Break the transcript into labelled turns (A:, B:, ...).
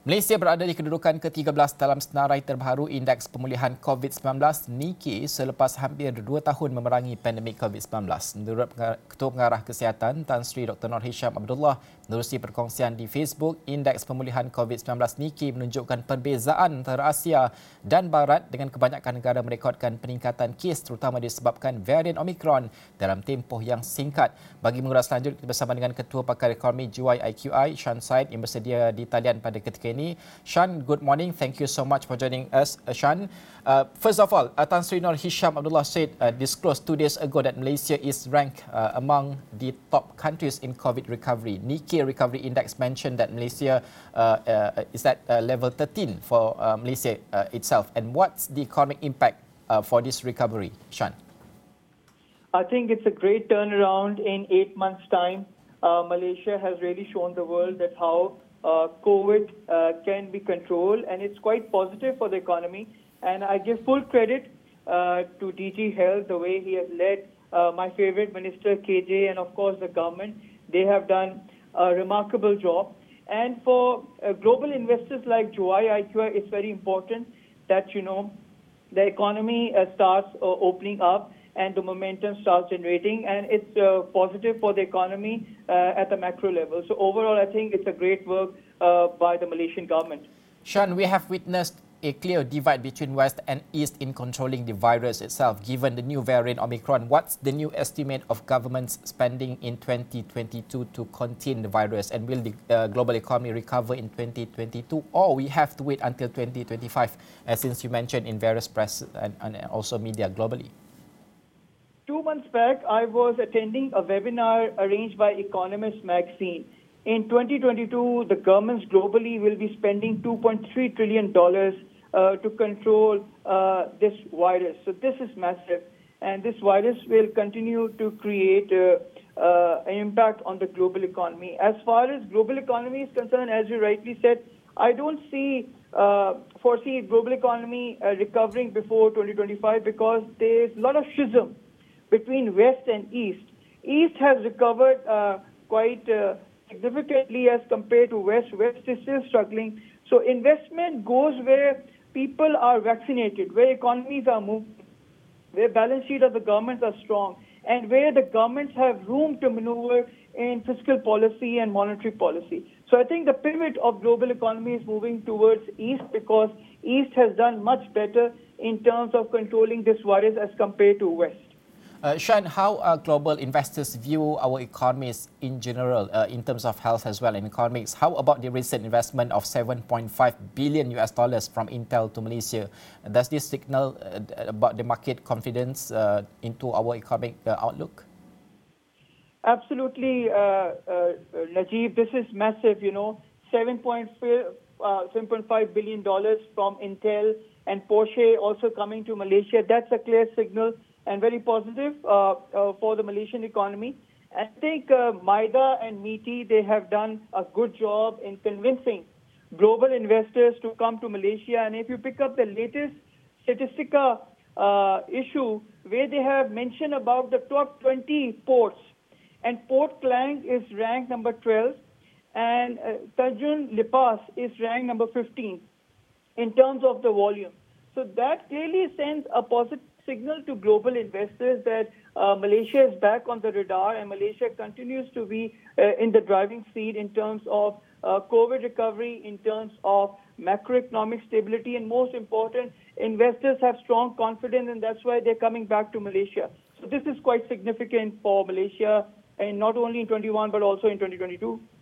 A: Malaysia berada di kedudukan ke-13 dalam senarai terbaru Indeks Pemulihan COVID-19 (NIKI) selepas hampir 2 tahun memerangi pandemik COVID-19. Menurut Ketua Pengarah Kesihatan Tan Sri Dr. Noor Hisham Abdullah, menerusi perkongsian di Facebook, Indeks Pemulihan COVID-19 (NIKI) menunjukkan perbezaan antara Asia dan Barat dengan kebanyakan negara merekodkan peningkatan kes terutama disebabkan varian Omicron dalam tempoh yang singkat. Bagi mengulas lanjut bersama dengan Ketua Pakar Ekonomi GYIQI, Shan Said yang bersedia di talian pada ketika ini. Shan, good morning. Thank you so much for joining us, Shan. First of all, Tan Sri Noor Hisham Abdullah said, disclosed 2 days ago that Malaysia is ranked among the top countries in COVID recovery. Nikkei Recovery Index mentioned that Malaysia is at level 13 for Malaysia itself. And what's the economic impact for this recovery, Shan?
B: I think it's a great turnaround in 8 months' time. Malaysia has really shown the world that how COVID can be controlled, and it's quite positive for the economy. And I give full credit to DG Health, the way he has led my favorite minister, KJ, and of course the government. They have done a remarkable job. And for global investors like GYIQI, it's very important that, the economy starts opening up and the momentum starts generating, and it's positive for the economy at the macro level. So overall, I think it's a great work by the Malaysian government.
A: Shan, we have witnessed a clear divide between West and East in controlling the virus itself. Given the new variant Omicron, what's the new estimate of government's spending in 2022 to contain the virus? And will the global economy recover in 2022? Or we have to wait until 2025, since you mentioned in various press and also media globally?
B: 2 months back, I was attending a webinar arranged by Economist magazine. In 2022, the governments globally will be spending $2.3 trillion to control this virus. So this is massive. And this virus will continue to create an impact on the global economy. As far as global economy is concerned, as you rightly said, I don't foresee global economy recovering before 2025 because there's a lot of schism between West and East. East has recovered quite significantly as compared to West. West is still struggling. So investment goes where people are vaccinated, where economies are moving, where balance sheet of the governments are strong, and where the governments have room to maneuver in fiscal policy and monetary policy. So I think the pivot of global economy is moving towards East because East has done much better in terms of controlling this virus as compared to West.
A: Shan, how global investors view our economies in general, in terms of health as well and economics? How about the recent investment of $7.5 billion from Intel to Malaysia? Does this signal about the market confidence into our economic outlook?
B: Absolutely, Najib. This is massive, $7.5 billion from Intel and Porsche also coming to Malaysia. That's a clear signal and very positive for the Malaysian economy. I think MIDA and MITI, they have done a good job in convincing global investors to come to Malaysia. And if you pick up the latest Statistica issue, where they have mentioned about the top 20 ports, and Port Klang is ranked number 12, and Tanjung Lepas is ranked number 15 in terms of the volume. So that clearly sends a positive signal to global investors that Malaysia is back on the radar and Malaysia continues to be in the driving seat in terms of COVID recovery, in terms of macroeconomic stability, and most important, investors have strong confidence and that's why they're coming back to Malaysia. So this is quite significant for Malaysia, and not only in 21 but also in 2022.